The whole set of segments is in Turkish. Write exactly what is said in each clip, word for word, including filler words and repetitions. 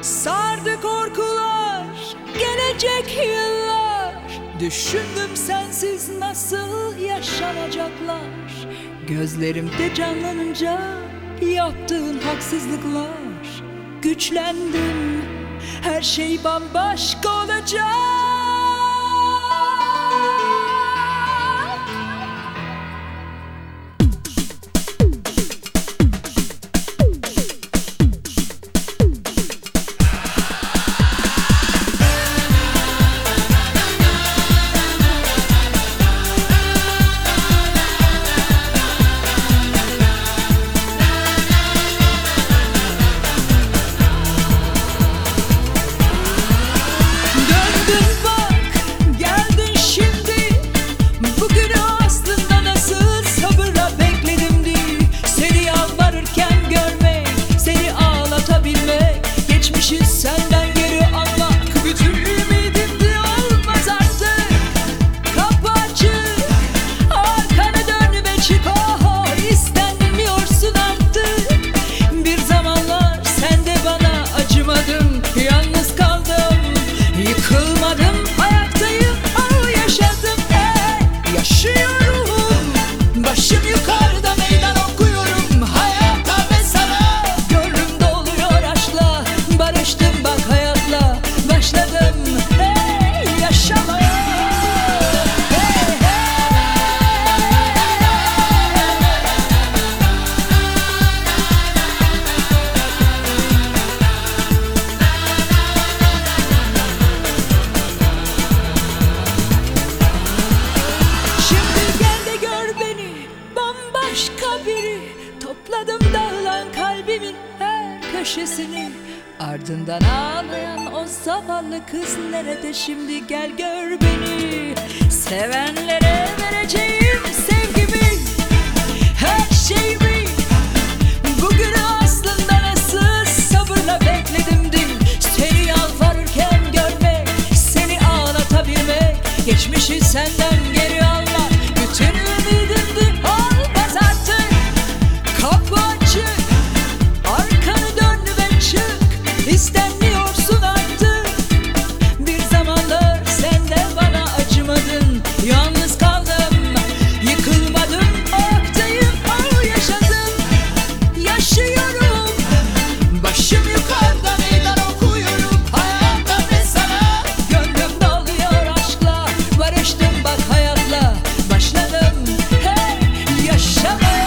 Sardı korkular, gelecek yıllar. Düşündüm sensiz nasıl yaşanacaklar. Gözlerimde canlanınca yaptığın haksızlıklar. Güçlendim, her şey bambaşka olacak. Senden geri almak bütün ümidimdi, olmaz artık. Kapı açık, arkanı dön ve çık. Oh, istenmiyorsun artık. Bir zamanlar sen de bana acımadın. Yalnız kaldım, yıkılmadım, ayaktayım. Oh, yaşadım, hey, yaşıyorum. Başım yukarıda meydan okuyorum hayata ve sana. Gönlüm doluyor aşkla, barıştım bak hayatla, başladım hey yaşamaya. Hey, hey. Şimdi gel de gör beni, bambaşka biri. Topladım dağılan kalbimin her köşesini. Ardından ağlayan o zavallı kız nerede şimdi, gel gör beni. Sevenlere vereceğim sevgimi, her şeyimi. Bugünü aslında nasıl sabırla bekledim dün. Seni yalvarırken görmek, seni ağlatabilmek, geçmişi senden geri almak bütün ümidimdi, olmaz artık. Kapı açık, arkanı dön ve çık. İstenmiyorsun artık. Bir zamanlar sen de bana acımadın. Yalnız kaldım, yıkılmadım, ayaktayım. Oh, yaşadım, yaşıyorum. Başım yukarıda meydan okuyorum hayata ve sana. Gönlüm doluyor aşkla, barıştım bak hayatla, başladım hey yaşamaya.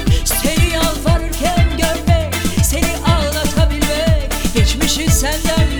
Senden